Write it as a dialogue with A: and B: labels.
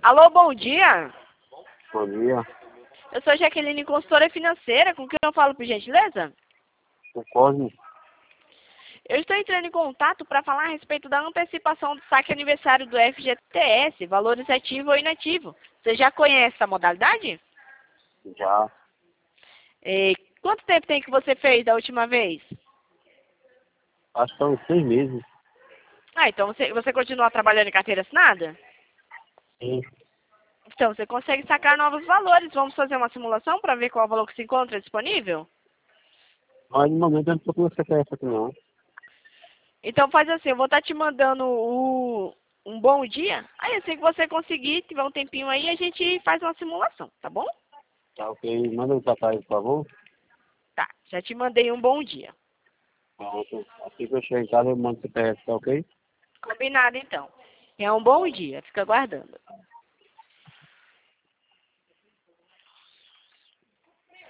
A: Alô, bom dia.
B: Bom dia.
A: Eu sou Jaqueline, consultora financeira. Com quem eu falo, por gentileza?
B: O Cosme.
A: Eu estou entrando em contato para falar a respeito da antecipação do saque aniversário do FGTS, valores ativo ou inativo. Você já conhece essa modalidade?
B: Já.
A: Quanto tempo tem que você fez da última vez?
B: Acho que são 6 meses.
A: Então você continua trabalhando em carteira assinada?
B: Sim.
A: Então, você consegue sacar novos valores. Vamos fazer uma simulação para ver qual valor que se encontra disponível?
B: Mas no momento eu não estou com essa peça aqui não.
A: Então faz assim, eu vou estar te mandando um bom dia. Aí assim que você conseguir, tiver um tempinho aí, a gente faz uma simulação, tá bom?
B: Tá ok. Manda pra trás, por favor.
A: Tá, já te mandei um bom dia.
B: Pronto. Assim que eu chegar em casa eu mando esse PS, tá ok?
A: Combinado então. É um bom dia, fica aguardando.